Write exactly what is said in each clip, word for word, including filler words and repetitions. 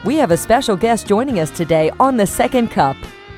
We have a special guest joining us today on The Second Cup.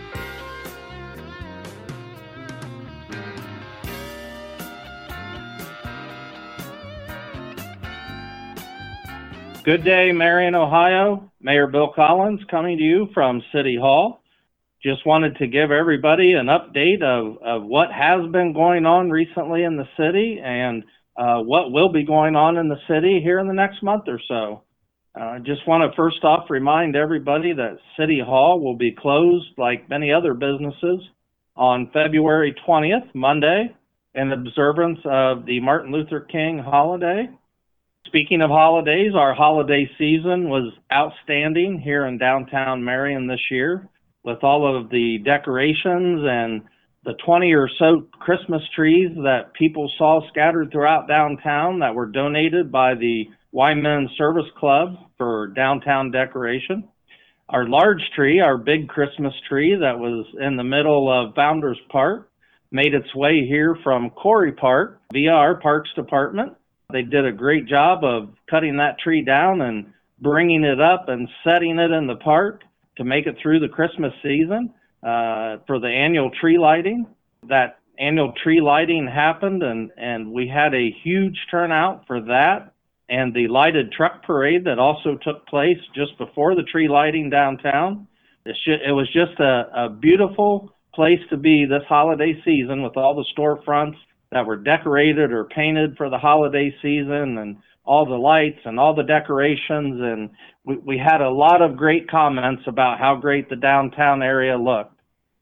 Good day, Marion, Ohio. Mayor Bill Collins coming to you from City Hall. Just wanted to give everybody an update of, of what has been going on recently in the city and uh, what will be going on in the city here in the next month or so. I uh, just want to first off remind everybody that City Hall will be closed like many other businesses on February twentieth, Monday, in observance of the Martin Luther King holiday. Speaking of holidays, our holiday season was outstanding here in downtown Marion this year, with all of the decorations and the twenty or so Christmas trees that people saw scattered throughout downtown that were donated by the Wyman Service Club for downtown decoration. Our large tree, our big Christmas tree that was in the middle of Founders Park, made its way here from Corey Park via our Parks Department. They did a great job of cutting that tree down and bringing it up and setting it in the park to make it through the Christmas season uh, for the annual tree lighting. That annual tree lighting happened, and, and we had a huge turnout for that. And the lighted truck parade that also took place just before the tree lighting downtown. It, sh- it was just a, a beautiful place to be this holiday season, with all the storefronts that were decorated or painted for the holiday season, and all the lights and all the decorations. And we, we had a lot of great comments about how great the downtown area looked.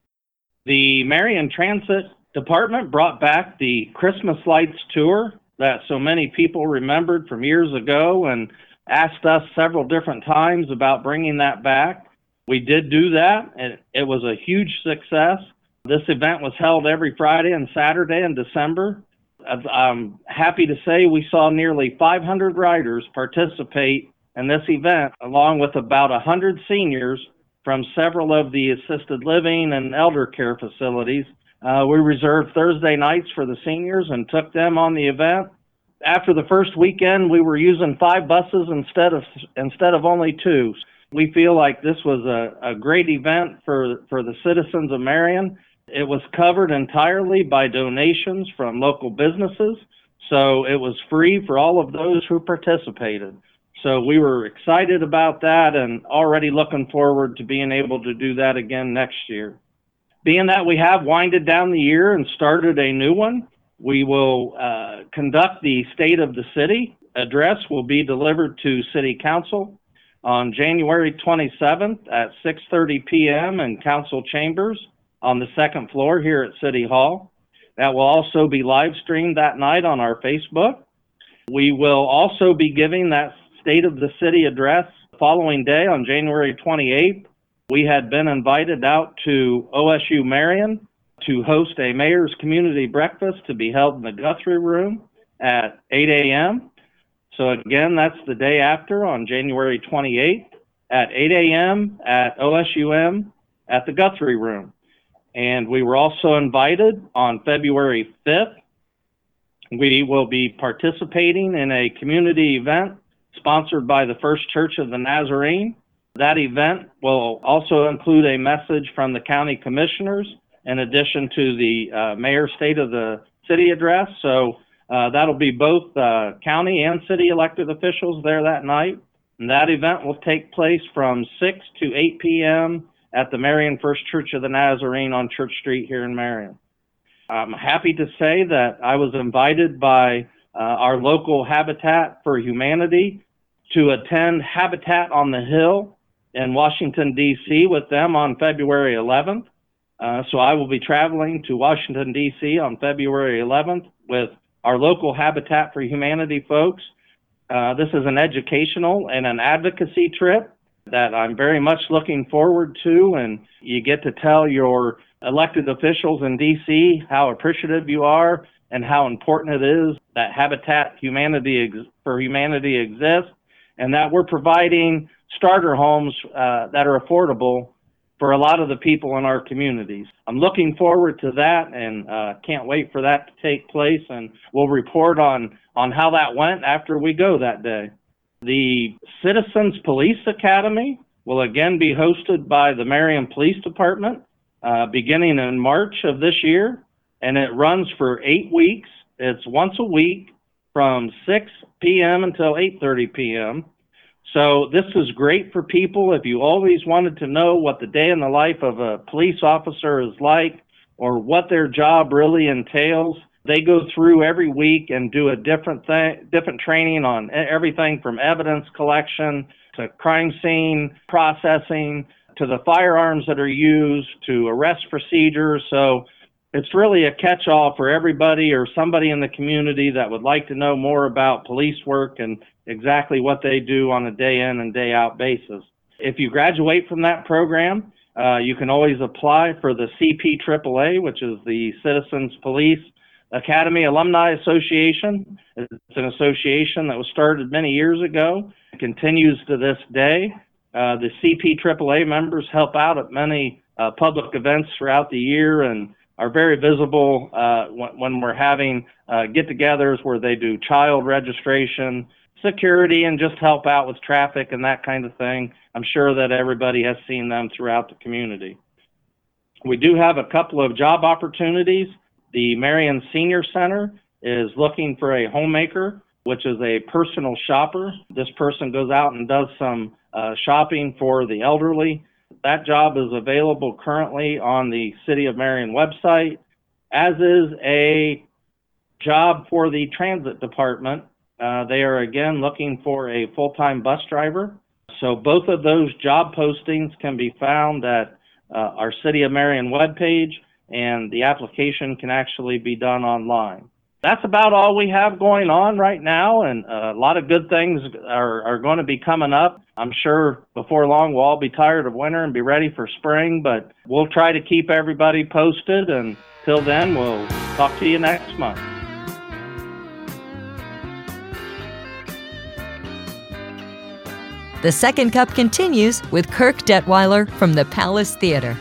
The Marion Transit Department brought back the Christmas Lights Tour that so many people remembered from years ago and asked us several different times about bringing that back. We did do that, and it was a huge success. This event was held every Friday and Saturday in December. I'm happy to say we saw nearly five hundred riders participate in this event, along with about one hundred seniors from several of the assisted living and elder care facilities. Uh, we reserved Thursday nights for the seniors and took them on the event. After the first weekend, we were using five buses instead of instead of only two. We feel like this was a, a great event for, for the citizens of Marion. It was covered entirely by donations from local businesses, so it was free for all of those who participated. So we were excited about that and already looking forward to being able to do that again next year. Being that we have winded down the year and started a new one, we will uh, conduct the State of the City address. Will be delivered to City Council on January twenty-seventh at six thirty p.m. in Council Chambers on the second floor here at City Hall. That will also be live streamed that night on our Facebook. We will also be giving that State of the City address the following day on January twenty-eighth. We had been invited out to O S U Marion to host a mayor's community breakfast to be held in the Guthrie Room at eight a.m. So again, that's the day after on January twenty-eighth at eight a.m. at O S U M at the Guthrie Room. And we were also invited on February fifth. We will be participating in a community event sponsored by the First Church of the Nazarene. That event will also include a message from the county commissioners in addition to the uh, mayor's State of the City address. So uh, that'll be both uh, county and city elected officials there that night. And that event will take place from six to eight p.m. at the Marion First Church of the Nazarene on Church Street here in Marion. I'm happy to say that I was invited by uh, our local Habitat for Humanity to attend Habitat on the Hill in Washington, D C with them on February eleventh. Uh, so I will be traveling to Washington, D C on February eleventh with our local Habitat for Humanity folks. Uh, this is an educational and an advocacy trip that I'm very much looking forward to, and you get to tell your elected officials in D C how appreciative you are and how important it is that Habitat Humanity ex- for Humanity exists, and that we're providing starter homes uh, that are affordable for a lot of the people in our communities. I'm looking forward to that and uh, can't wait for that to take place, and we'll report on, on how that went after we go that day. The Citizens Police Academy will again be hosted by the Marion Police Department uh, beginning in March of this year, and it runs for eight weeks. It's once a week from six p.m. until eight thirty p.m. So this is great for people if you always wanted to know what the day in the life of a police officer is like or what their job really entails. They go through every week and do a different thing, different training on everything from evidence collection to crime scene processing to the firearms that are used to arrest procedures. So it's really a catch-all for everybody or somebody in the community that would like to know more about police work and exactly what they do on a day in and day out basis. If you graduate from that program, uh, you can always apply for the C P triple A, which is the Citizens Police Academy Alumni Association. It's an association that was started many years ago. It continues to this day. Uh, the C P triple A members help out at many uh, public events throughout the year and are very visible uh, when, when we're having uh, get-togethers where they do child registration, security, and just help out with traffic and that kind of thing. I'm sure that everybody has seen them throughout the community. We do have a couple of job opportunities. The Marion Senior Center is looking for a homemaker, which is a personal shopper. This person goes out and does some uh, shopping for the elderly. That job is available currently on the City of Marion website, as is a job for the Transit Department. Uh, they are again looking for a full-time bus driver. So both of those job postings can be found at uh, our City of Marion webpage, and the application can actually be done online. That's about all we have going on right now, and a lot of good things are, are going to be coming up. I'm sure before long we'll all be tired of winter and be ready for spring, but we'll try to keep everybody posted, and till then, we'll talk to you next month. The Second Cup continues with Kirk Detweiler from the Palace Theater.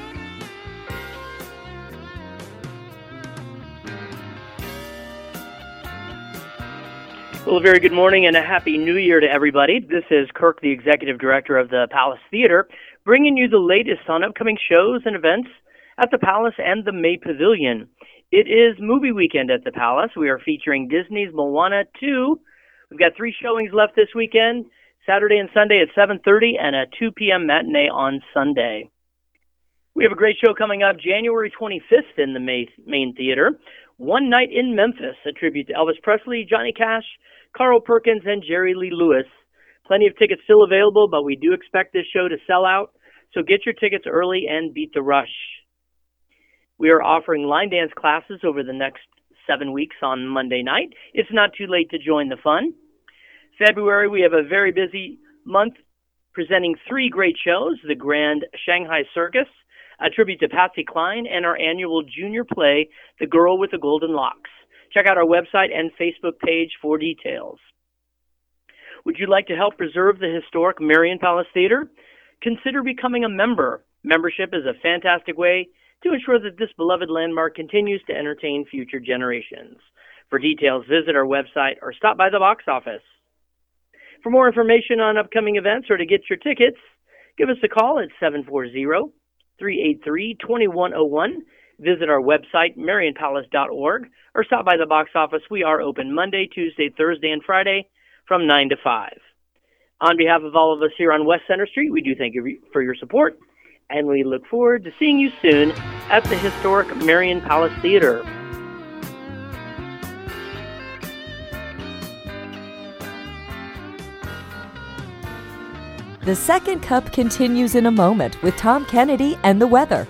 Well, a very good morning and a happy new year to everybody. This is Kirk, the executive director of the Palace Theater, bringing you the latest on upcoming shows and events at the Palace and the May Pavilion. It is movie weekend at the Palace. We are featuring Disney's Moana two. We've got three showings left this weekend, Saturday and Sunday at seven thirty and a two p.m. matinee on Sunday. We have a great show coming up January twenty-fifth in the May, Main Theater. One Night in Memphis, a tribute to Elvis Presley, Johnny Cash, Carl Perkins, and Jerry Lee Lewis. Plenty of tickets still available, but we do expect this show to sell out, so get your tickets early and beat the rush. We are offering line dance classes over the next seven weeks on Monday night. It's not too late to join the fun. February, we have a very busy month presenting three great shows: the Grand Shanghai Circus, a tribute to Patsy Cline, and our annual junior play, The Girl with the Golden Locks. Check out our website and Facebook page for details. Would you like to help preserve the historic Marion Palace Theater? Consider becoming a member. Membership is a fantastic way to ensure that this beloved landmark continues to entertain future generations. For details, visit our website or stop by the box office. For more information on upcoming events or to get your tickets, give us a call at seven four zero, three eight three, two one zero one. Visit our website, marion palace dot org, or stop by the box office. We are open Monday, Tuesday, Thursday, and Friday from nine to five. On behalf of all of us here on West Center Street, we do thank you for your support, and we look forward to seeing you soon at the historic Marion Palace Theater. The Second Cup continues in a moment with Tom Kennedy and the weather.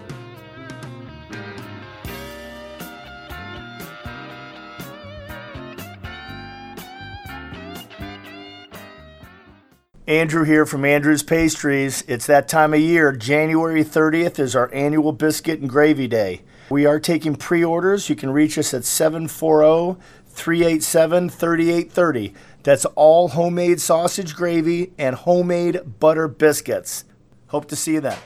Andrew here from Andrew's Pastries. It's that time of year. January thirtieth is our annual biscuit and gravy day. We are taking pre-orders. You can reach us at seven four zero, three eight seven, three eight three zero. That's all homemade sausage gravy and homemade butter biscuits. Hope to see you then.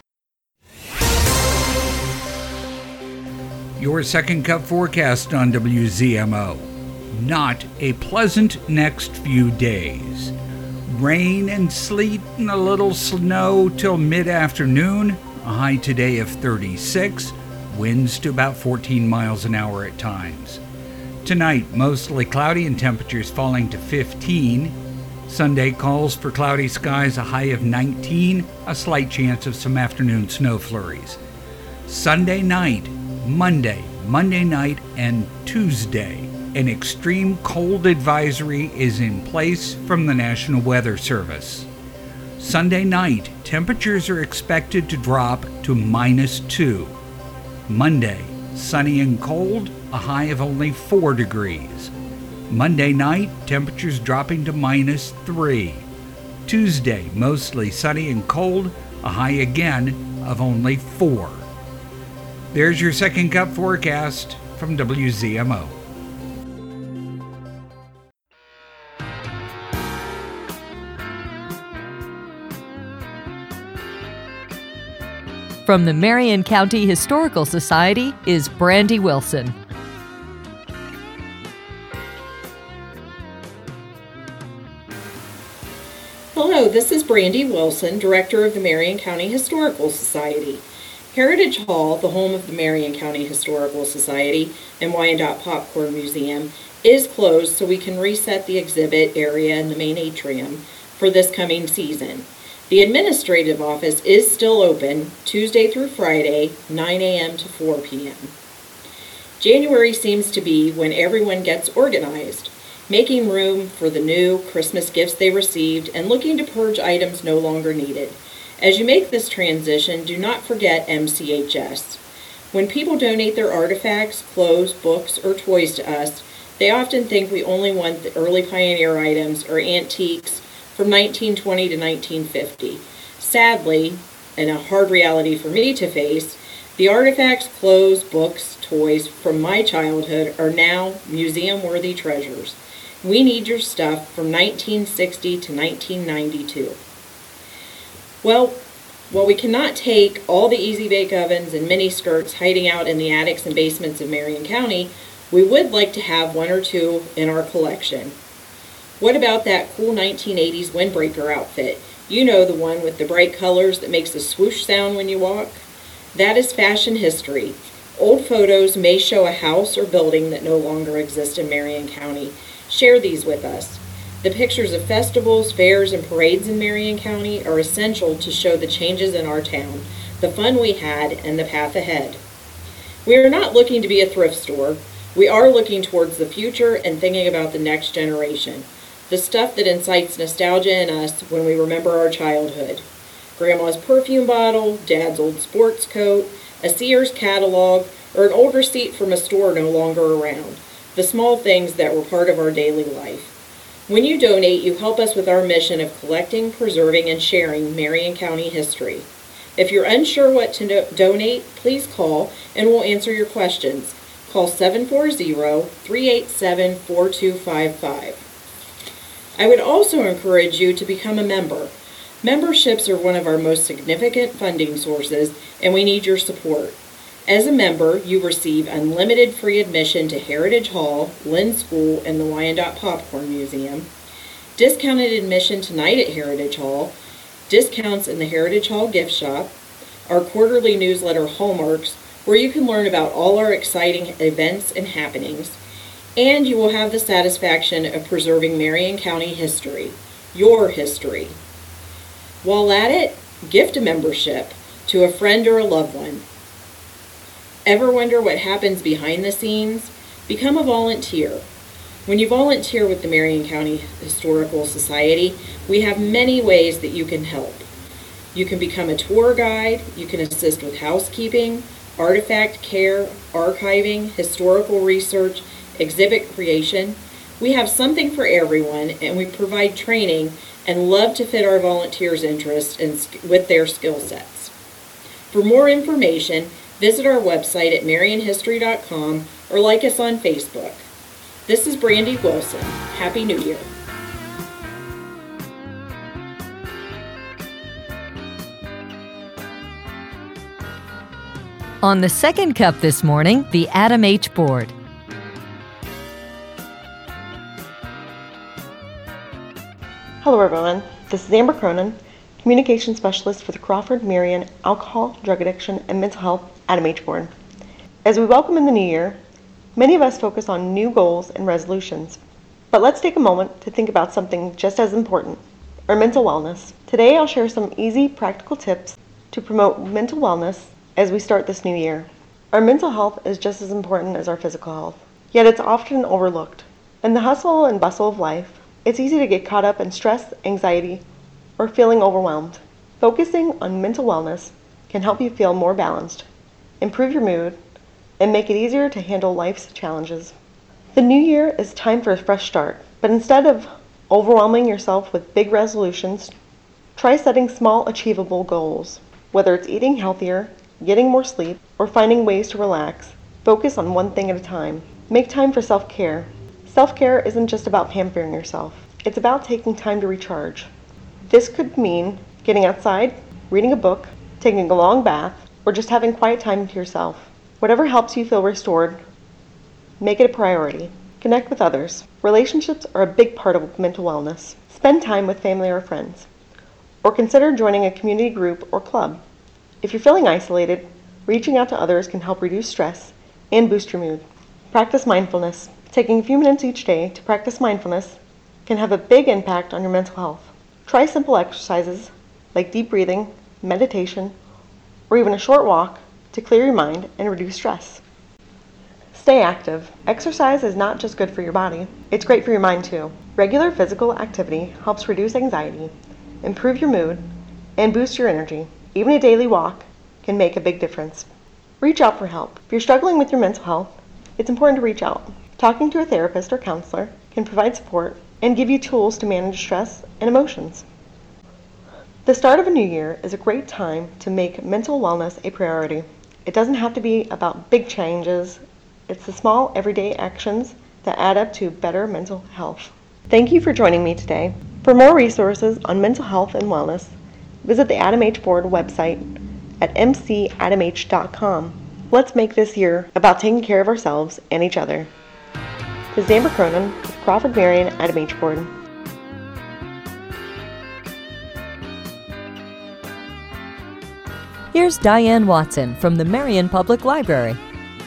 Your Second Cup forecast on W Z M O. Not a pleasant next few days. Rain and sleet and a little snow till mid-afternoon. A high today of thirty-six. Winds to about fourteen miles an hour at times. Tonight, mostly cloudy and temperatures falling to fifteen. Sunday calls for cloudy skies, a high of nineteen, a slight chance of some afternoon snow flurries. Sunday night, Monday, Monday night, and Tuesday, an extreme cold advisory is in place from the National Weather Service. Sunday night, temperatures are expected to drop to minus two. Monday, sunny and cold, a high of only four degrees. Monday night, temperatures dropping to minus three. Tuesday, mostly sunny and cold, a high again of only four. There's your second cup forecast from W Z M O. From the Marion County Historical Society is Brandy Wilson. Hello, this is Brandy Wilson, Director of the Marion County Historical Society. Heritage Hall, the home of the Marion County Historical Society and Wyandotte Popcorn Museum, is closed so we can reset the exhibit area in the main atrium for this coming season. The administrative office is still open Tuesday through Friday, nine a.m. to four p.m. January seems to be when everyone gets organized, making room for the new Christmas gifts they received and looking to purge items no longer needed. As you make this transition, do not forget M C H S. When people donate their artifacts, clothes, books, or toys to us, they often think we only want the early pioneer items or antiques from nineteen twenty to nineteen fifty. Sadly, and a hard reality for me to face, the artifacts, clothes, books, toys from my childhood are now museum-worthy treasures. We need your stuff from nineteen sixty to nineteen ninety-two. Well, while we cannot take all the easy bake ovens and mini skirts hiding out in the attics and basements of Marion County, we would like to have one or two in our collection. What about that cool nineteen eighties windbreaker outfit? You know, the one with the bright colors that makes a swoosh sound when you walk? That is fashion history. Old photos may show a house or building that no longer exists in Marion County. Share these with us. The pictures of festivals, fairs, and parades in Marion County are essential to show the changes in our town, the fun we had, and the path ahead. We are not looking to be a thrift store. We are looking towards the future and thinking about the next generation. The stuff that incites nostalgia in us when we remember our childhood. Grandma's perfume bottle, Dad's old sports coat, a Sears catalog, or an old receipt from a store no longer around. The small things that were part of our daily life. When you donate, you help us with our mission of collecting, preserving, and sharing Marion County history. If you're unsure what to do- donate, please call and we'll answer your questions. Call seven four zero, three eight seven, four two five five. I would also encourage you to become a member. Memberships are one of our most significant funding sources, and we need your support. As a member, you receive unlimited free admission to Heritage Hall, Lynn School, and the Wyandotte Popcorn Museum, discounted admission tonight at Heritage Hall, discounts in the Heritage Hall gift shop, our quarterly newsletter Hallmarks, where you can learn about all our exciting events and happenings, and you will have the satisfaction of preserving Marion County history, your history. While at it, gift a membership to a friend or a loved one. Ever wonder what happens behind the scenes? Become a volunteer. When you volunteer with the Marion County Historical Society, we have many ways that you can help. You can become a tour guide, you can assist with housekeeping, artifact care, archiving, historical research, exhibit creation. We have something for everyone, and we provide training and love to fit our volunteers' interests in, with their skill sets. For more information, visit our website at marion history dot com or like us on Facebook. This is Brandy Wilson. Happy New Year. On the second cup this morning, the Adam H. Board. Hello, Hello everyone, this is Amber Cronin, Communication Specialist for the Crawford Marion Alcohol, Drug Addiction, and Mental Health A D A M H Board. As we welcome in the new year, many of us focus on new goals and resolutions. But let's take a moment to think about something just as important, our mental wellness. Today I'll share some easy, practical tips to promote mental wellness as we start this new year. Our mental health is just as important as our physical health, yet it's often overlooked. In the hustle and bustle of life, it's easy to get caught up in stress, anxiety, or feeling overwhelmed. Focusing on mental wellness can help you feel more balanced, improve your mood, and make it easier to handle life's challenges. The new year is time for a fresh start, but instead of overwhelming yourself with big resolutions, try setting small, achievable goals. Whether it's eating healthier, getting more sleep, or finding ways to relax, focus on one thing at a time. Make time for self-care. Self-care isn't just about pampering yourself. It's about taking time to recharge. This could mean getting outside, reading a book, taking a long bath, or just having quiet time to yourself. Whatever helps you feel restored, make it a priority. Connect with others. Relationships are a big part of mental wellness. Spend time with family or friends, or consider joining a community group or club. If you're feeling isolated, reaching out to others can help reduce stress and boost your mood. Practice mindfulness. Taking a few minutes each day to practice mindfulness can have a big impact on your mental health. Try simple exercises like deep breathing, meditation, or even a short walk to clear your mind and reduce stress. Stay active. Exercise is not just good for your body, it's great for your mind too. Regular physical activity helps reduce anxiety, improve your mood, and boost your energy. Even a daily walk can make a big difference. Reach out for help. If you're struggling with your mental health, it's important to reach out. Talking to a therapist or counselor can provide support and give you tools to manage stress and emotions. The start of a new year is a great time to make mental wellness a priority. It doesn't have to be about big changes. It's the small, everyday actions that add up to better mental health. Thank you for joining me today. For more resources on mental health and wellness, visit the A D A M H Board website at m c adam h dot com. Let's make this year about taking care of ourselves and each other. This is Amber Cronin with Crawford Marion A D A M H Board. Here's Diane Watson from the Marion Public Library.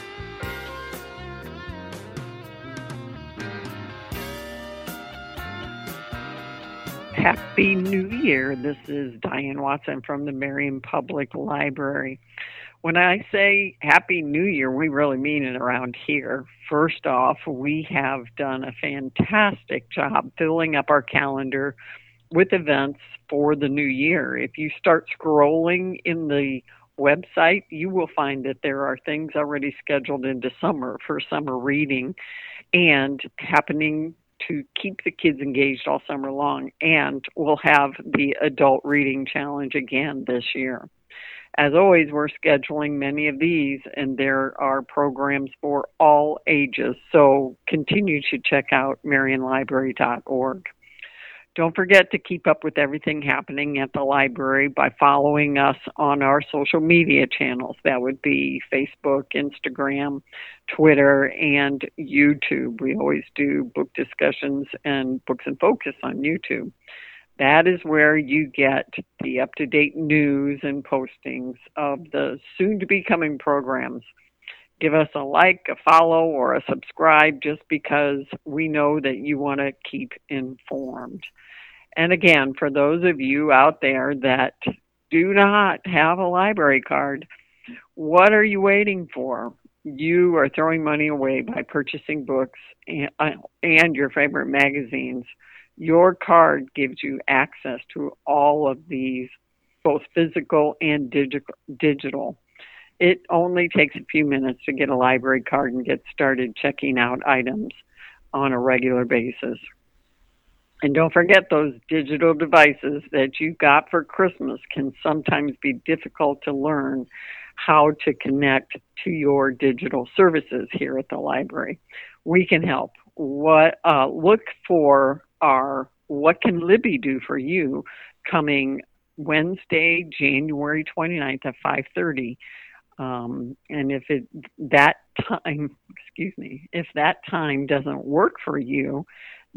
Happy New Year. This is Diane Watson from the Marion Public Library. When I say Happy New Year, we really mean it around here. First off, we have done a fantastic job filling up our calendar with events for the new year. If you start scrolling in the website, you will find that there are things already scheduled into summer for summer reading and happening to keep the kids engaged all summer long. And we'll have the adult reading challenge again this year. As always, we're scheduling many of these, and there are programs for all ages, so continue to check out marion library dot org. Don't forget to keep up with everything happening at the library by following us on our social media channels. That would be Facebook, Instagram, Twitter, and YouTube. We always do book discussions and Books in Focus on YouTube. That is where you get the up-to-date news and postings of the soon-to-be-coming programs. Give us a like, a follow, or a subscribe just because we know that you want to keep informed. And again, for those of you out there that do not have a library card, what are you waiting for? You are throwing money away by purchasing books and, uh, and your favorite magazines. Your card gives you access to all of these, both physical and digi- digital. It only takes a few minutes to get a library card and get started checking out items on a regular basis. And don't forget, those digital devices that you got for Christmas can sometimes be difficult to learn how to connect to your digital services here at the library. We can help. What uh, look for our What Can Libby Do For You coming Wednesday, January twenty-ninth at five thirty. Um, and if it that time, excuse me, if that time doesn't work for you,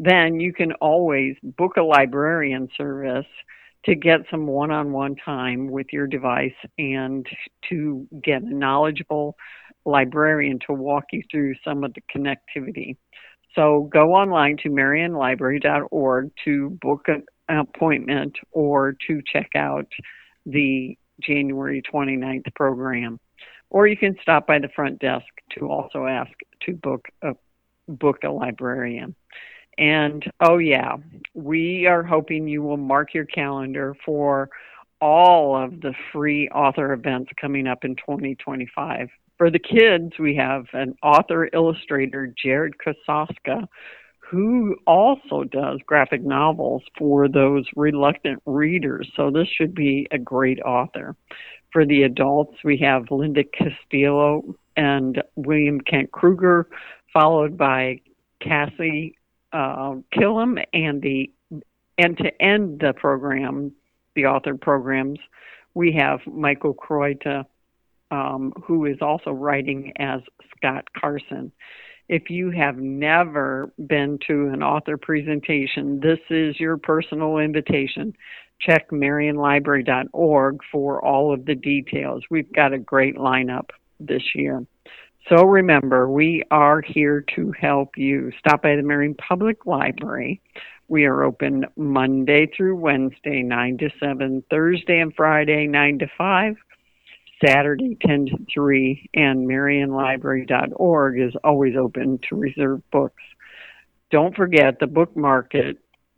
then you can always book a librarian service to get some one-on-one time with your device and to get a knowledgeable librarian to walk you through some of the connectivity. So go online to marion library dot org to book an appointment or to check out the January twenty-ninth program. Or you can stop by the front desk to also ask to book a book a librarian. And oh yeah, we are hoping you will mark your calendar for all of the free author events coming up in twenty twenty-five. For the kids, we have an author illustrator, Jared Kososka, who also does graphic novels for those reluctant readers. So this should be a great author. For the adults, we have Linda Castillo and William Kent Kruger, followed by Cassie uh, Killam, and the and to end the program, the author programs, we have Michael Croita, um, who is also writing as Scott Carson. If you have never been to an author presentation, this is your personal invitation. Check marion library dot org for all of the details. We've got a great lineup this year. So remember, we are here to help you. Stop by the Marion Public Library. We are open Monday through Wednesday, nine to seven, Thursday and Friday, nine to five, Saturday, ten to three, and marion library dot org is always open to reserve books. Don't forget, the book market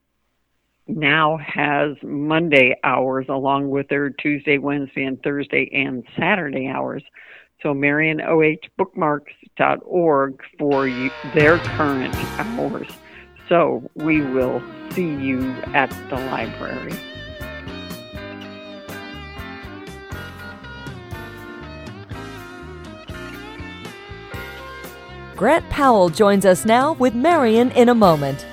now has Monday hours along with their Tuesday, Wednesday, and Thursday and Saturday hours. So marion o h bookmarks dot org for you, their current hours. So we will see you at the library. Grant Powell joins us now with Marion in a moment.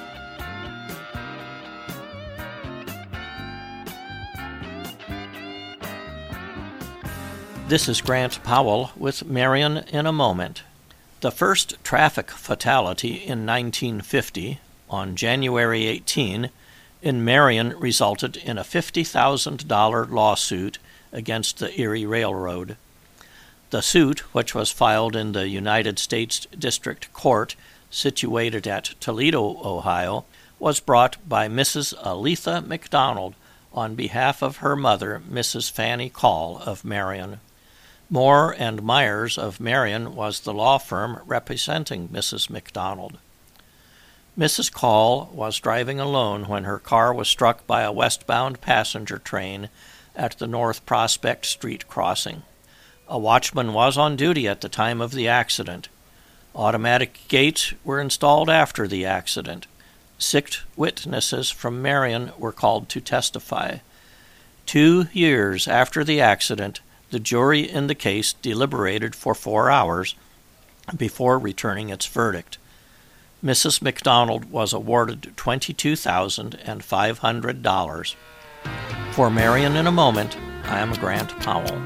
This is Grant Powell with Marion in a moment. The first traffic fatality in nineteen fifty, on January eighteenth, in Marion resulted in a fifty thousand dollars lawsuit against the Erie Railroad. The suit, which was filed in the United States District Court situated at Toledo, Ohio, was brought by Missus Aletha McDonald on behalf of her mother, Missus Fanny Call of Marion. Moore and Myers of Marion was the law firm representing Missus McDonald. Missus Call was driving alone when her car was struck by a westbound passenger train at the North Prospect Street crossing. A watchman was on duty at the time of the accident. Automatic gates were installed after the accident. Six witnesses from Marion were called to testify. Two years after the accident, the jury in the case deliberated for four hours before returning its verdict. Missus McDonald was awarded twenty-two thousand five hundred dollars. For Marion in a Moment, I am Grant Powell.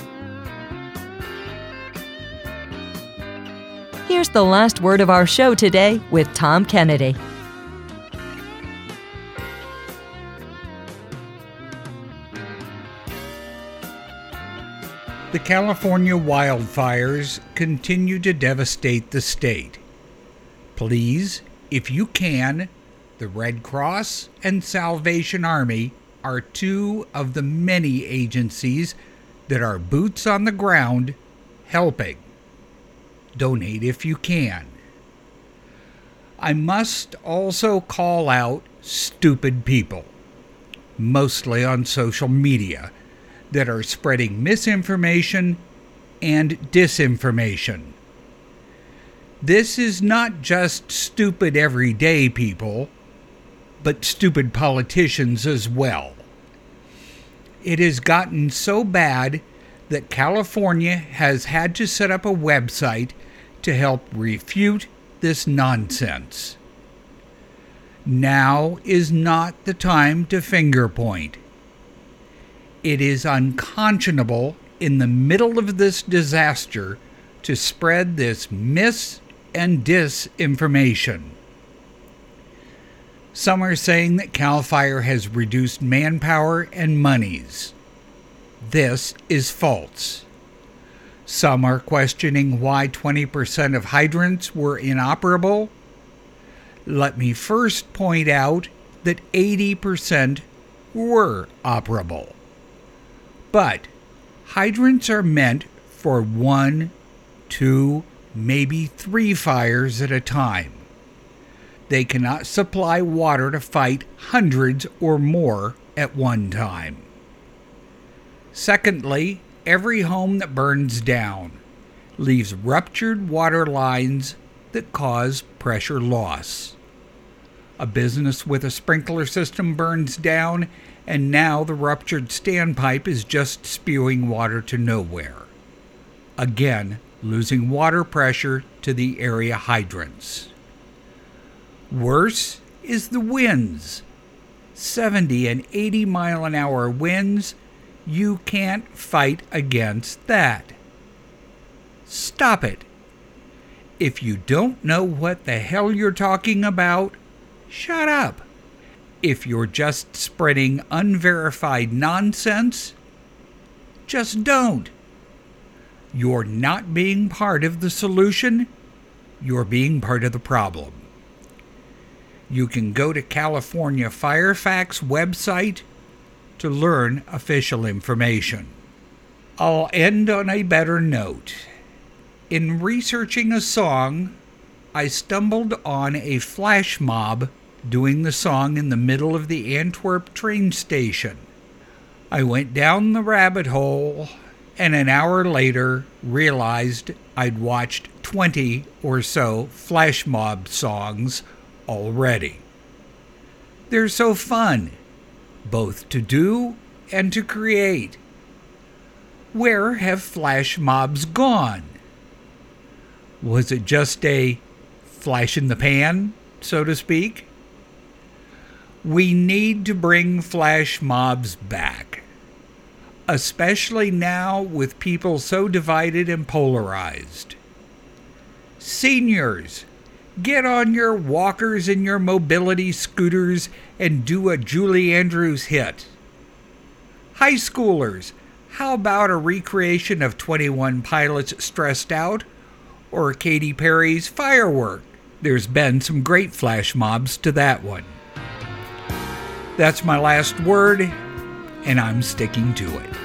Here's the last word of our show today with Tom Kennedy. The California wildfires continue to devastate the state. Please, if you can, the Red Cross and Salvation Army are two of the many agencies that are boots on the ground helping. Donate if you can. I must also call out stupid people, mostly on social media, that are spreading misinformation and disinformation. This is not just stupid everyday people, but stupid politicians as well. It has gotten so bad that California has had to set up a website to help refute this nonsense. Now is not the time to finger point. It is unconscionable in the middle of this disaster to spread this mis- and disinformation. Some are saying that CAL FIRE has reduced manpower and monies. This is false. Some are questioning why twenty percent of hydrants were inoperable. Let me first point out that eighty percent were operable. But hydrants are meant for one, two, maybe three fires at a time. They cannot supply water to fight hundreds or more at one time. Secondly, every home that burns down leaves ruptured water lines that cause pressure loss. A business with a sprinkler system burns down, and now the ruptured standpipe is just spewing water to nowhere. Again, losing water pressure to the area hydrants. Worse is the winds. seventy and eighty mile an hour winds, you can't fight against that. Stop it. If you don't know what the hell you're talking about, shut up. If you're just spreading unverified nonsense, just don't. You're not being part of the solution, you're being part of the problem. You can go to California Firefax website to learn official information. I'll end on a better note. In researching a song, I stumbled on a flash mob doing the song in the middle of the Antwerp train station. I went down the rabbit hole and an hour later realized I'd watched twenty or so flash mob songs already. They're so fun, both to do and to create. Where have flash mobs gone? Was it just a flash in the pan, so to speak? We need to bring flash mobs back, especially now with people so divided and polarized. Seniors, get on your walkers and your mobility scooters and do a Julie Andrews hit. High schoolers, how about a recreation of twenty-one Pilots Stressed Out or Katy Perry's Firework? There's been some great flash mobs to that one. That's my last word, and I'm sticking to it.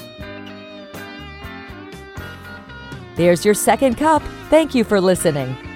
There's your second cup. Thank you for listening.